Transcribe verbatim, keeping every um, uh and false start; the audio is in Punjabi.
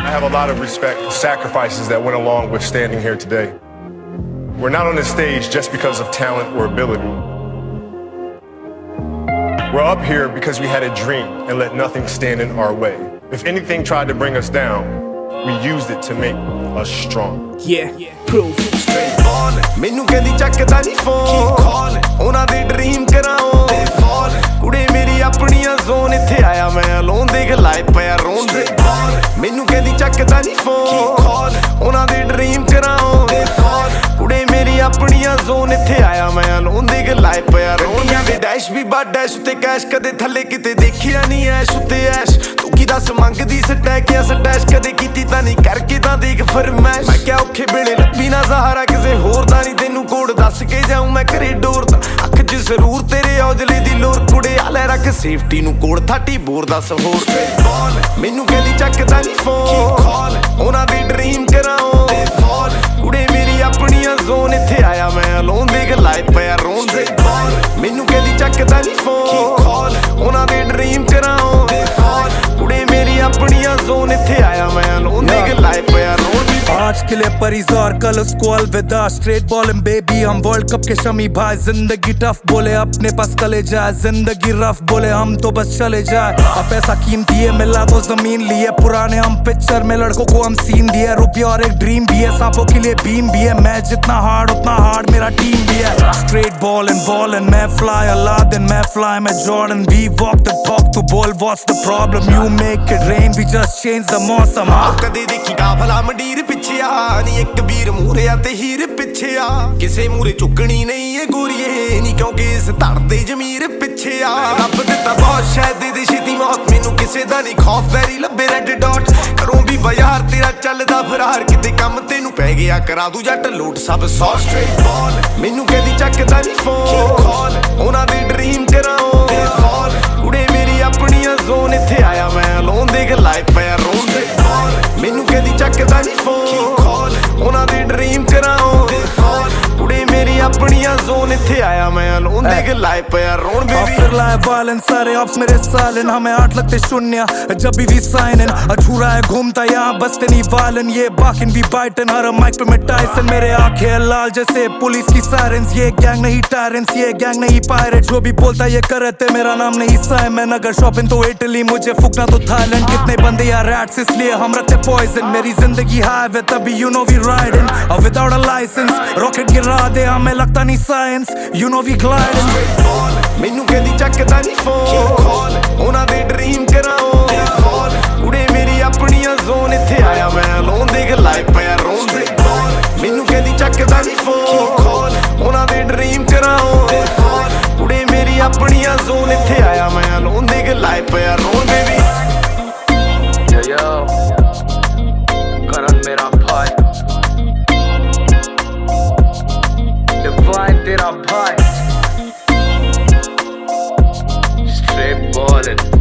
I have a lot of respect for sacrifices that went along with standing here today. We're not on this stage just because of talent or ability. We're up here because we had a dream and let nothing stand in our way. If anything tried to bring us down, we used it to make us strong. Yeah, proof. Straight ballin', ਮੈਨੂੰ ਕਹਿੰਦੀ ਚੱਕਦਾ ਨਹੀਂ ਫੋਨ, ਉਹਨਾਂ ਦੇ ਡ੍ਰੀਮ ਕਰਾਉ ਤੇ ਫਾਲ ਕੁੜੇ ਮੇਰੀ ਆਪਣੀਆਂ ਜ਼ੋਨ ਇੱਥੇ ਆਇਆ ਮੈਂ ਅਲੋਨ ਦੇਖ ਲਾਇ ਪਿਆ ਰੋਣ ਦੇ ਮੈਨੂੰ ਕਹਿੰਦੀ ਚੱਕਦਾ ਨਹੀਂ ਫੋਨ, ਉਹਨਾਂ ਦੇ ਡ੍ਰੀਮ ਕਰਾਉ ਤੇ ਫਾਲ ਕੁੜੇ ਮੇਰੀ ਆਪਣੀਆਂ ਜ਼ੋਨ ਇੱਥੇ ਆਇਆ ਮੈਂ ਅਲੋਨ ਦੇਖ ਲਾਇ ਪਿਆ ਰੋਣ ਦੇ ਡੈਸ਼ ਵੀ ਬਾ ਡੈਸ਼ ਉੱਤੇ ਕੈਸ਼ ਕਦੇ ਥੱਲੇ ਕਿਤੇ ਦੇਖਿਆ ਨਹੀਂ ਐਸ਼ ਉੱਤੇ ਐਸ਼ ਤੂੰ ਕੀ ਦੱਸ ਮੰਗਦੀ ਸਟੈਕਿਆ ਸਟੈਸ਼ ਕਦੇ ਕੀਤੀ ਤਾਂ ਨਹੀਂ ਕਰਕੇ ਤਾਂ ਦੇਖ ਫਰਮੈਸ਼ ਮੈਂ ਕਿਹਾ ਔਖੇ ਵੇਲੇ ਲੱਭੀ ਨਾ ਸਹਾਰਾ ਕਿਸੇ ਹੋਰ ਦਾ ਨਹੀਂ ਤੈਨੂੰ ਕੋਡ ਦੱਸ ਕੇ ਜਾਊਂ ਮੈਂ ਘਰੇ ਡੋਰ ਦਾ ਅੱਖ 'ਚ ਜ਼ਰੂਰ ਤੇਰੇ ਔਜਲੇ ਦੀ ਲੋਰ ਕੁੜੇ ਆ ਲੈ ਰੱਖ ਸੇਫਟੀ ਨੂੰ ਕੋਡ ਥਰਟੀ ਬੋਰ ਦੱਸ ਹੋਰ ਮੈਨੂੰ ਕਹਿੰਦੀ ਚੱਕਦਾ ਨਹੀਂ ਫੋਨ ਉਹਨਾਂ ਦੀ ਡ੍ਰੀਮ ਕਰਾਉ ਤੇ ਫਾਲ ਕੁੜੇ ਮੇਰੀ ਆਪਣੀਆਂ ਜ਼ੋਨ ਇੱਥੇ ਆਇਆ ਮੈਂ ਅਲੋਨ ਦੇਖ ਲਾਇ ਪਿਆ ਰੋਣ ਦੇ ਮੈਨੂੰ ਕਹਿੰਦੀ ਚੱਕਦਾ ਨਹੀਂ ਫੋਨ ਉਹਨਾਂ ਦੇ ਡ੍ਰੀਮ ਕਰਾਉ ਤੇ ਫਾਲ ਕੁੜੇ ਮੇਰੀ ਆਪਣੀਆਂ ਜ਼ੋਨ ਇੱਥੇ ਆਇਆ ਮੈਂ ਅਲੋਨ ਦੇਖ ਲਾਇ ਪਿਆ ਰੋਣ आज के लिए परिजोर कल उसको अलविदा स्ट्रेट बॉलिंग बेबी हम वर्ल्ड कप के शमी भाई जिंदगी टफ बोले अपने पास कले जाए जिंदगी रफ बोले हम तो बस चले जाए अब पैसा कीमती है मिला तो जमीन लिए पुराने हम पिक्चर में लड़कों को हम सीन दिए रुपया और एक ड्रीम भी है सांपों के लिए बीम भी है मैं जितना हार्ड उतना हार्ड मेरा टीम भी है स्ट्रेट बॉलिंग बॉलिंग मैं फ्लाई अलादीन मैं फ्लाई मैं Jordan we walk the talk to ball what's the problem you make it rain we just change the मौसम कदे देखी काफला मंडीर पिछे ਆ ਨੀ ਇੱਕ ਵੀਰ ਮੂਰੇ ਆ ਤੇ ਹੀਰ ਪਿੱਛੇ ਆ ਕਿਸੇ ਮੂਰੇ ਚੁੱਕਣੀ ਨਹੀਂ ਏ ਗੋਰੀਏ ਨੀ ਕਿਉਂਕਿ ਇਸ ਧੜ ਦੇ ਜ਼ਮੀਰ ਪਿੱਛੇ ਆ ਰੱਬ ਦਿੱਤਾ ਬਹੁਤ ਸ਼ਾਇਦ ਦੇ ਛੇਤੀ ਮੌਤ ਮੈਨੂੰ ਕਿਸੇ ਦਾ ਨਹੀਂ ਖੌਫ ਵੈਰੀ ਲੱਭੇ ਰੈੱਡ ਡਾਟ ਕਰੂੰ ਵੀ ਬਾਜ਼ਾਰ ਤੇਰਾ ਚੱਲਦਾ ਫਰਾਰ ਕਿਤੇ ਕੰਮ ਤੈਨੂੰ ਪੈ ਗਿਆ ਕਰਾ ਦੂ ਜੱਟ ਲੋਟ ਸਭ ਸੌ ਸਟ੍ਰੇਟ ਬਾਲ ਮੈਨੂੰ ਕਹਿੰਦੀ ਚੱਕਦਾ ਨਹੀਂ ਫੋਨ ਉਹਨਾਂ ਦੇ ਡ੍ਰੀਮ ਕਰਾਉ ਤੇ ਫਾਲ ਕੁੜੇ ਮੇਰੀ ਆਪਣੀਆਂ ਜ਼ੋਨ ਇੱਥੇ ਆਇਆ ਮੈਂ ਅਲੋਨ ਦੇਖ ਲਾਇ ਪਿਆ ਰੋਣ ਦੇ ਮੈਨੂੰ ਕਹਿੰਦੀ ਚੱਕਦਾ ਨਹੀਂ ਫੋਨ ਉਹਨਾਂ ਦੇ ਡ੍ਰੀਮ ਕਰਾਉ ਤੇ ਫਾਲ ਕੁੜੇ ਮੇਰੀ ਆਪਣੀਆਂ ਜ਼ੋਨ ਇੱਥੇ ਆਇਆ ਮੈਂ ਅਲੋਨ ਦੇਖ ਲਾਇ ਪਿਆ ਰੋਣ ਬੇਬੀ फिर लाए वालन सारे ऑप्स मेरे सालन हमें आठ लगते शून्य जब भी वी साइन इन अछूरा है घूमता यहाँ बसते नहीं वालन ये बाकिन वी बाइटन हर माइक पे मैं टाइसन मेरे आंखें लाल जैसे पुलिस की सायरन्स ये गैंग नहीं टायरेंट्स ये गैंग नहीं पायरेट जो भी बोलता ये करते मेरा नाम नहीं साइमन अगर शॉपिंग तो इटली मुझे फूकना तो थाईलैंड कितने बंदे यार रैट्स इसलिए हम रखते पॉइजन मेरी जिंदगी हाईवे तभी यू नो वी राइडिंग और विदाउट अ लाइसेंस रॉकेट गिरा दे हमें लगता नहीं science you know we gliding ਮੈਨੂੰ ਕਹਿੰਦੀ ਚੱਕਦਾ ਨਹੀਂ ਫੋਨ ਉਹਨਾਂ ਦੇ ਡ੍ਰੀਮ ਕਰਾਉ ਤੇ ਫਾਲ ਕੁੜੇ ਮੇਰੀ ਆਪਣੀਆਂ ਜ਼ੋਨ ਇੱਥੇ ਆਇਆ ਮੈਂ ਅਲੋਨ ਦੇਖ ਲਾਇ ਪਿਆ ਰੋਣ ਦੇ ਮੈਨੂੰ ਕਹਿੰਦੀ ਚੱਕਦਾ ਨਹੀਂ ਫੋਨ ਉਹਨਾਂ ਦੇ ਡ੍ਰੀਮ ਕਰਾਉ ਤੇ ਫਾਲ ਕੁੜੇ ਮੇਰੀ ਆਪਣੀਆਂ ਜ਼ੋਨ ਇੱਥੇ ਆਇਆ ਮੈਂ ਅਲੋਨ ਦੇਖ ਲਾਇ ਪਿਆ ਰੋਣ ਬੇਬੀ Yo yo ਕਰਨ ਮੇਰਾ ਭਾਈ Divine ਤੇਰਾ ਭਾਈ Straight ballin'.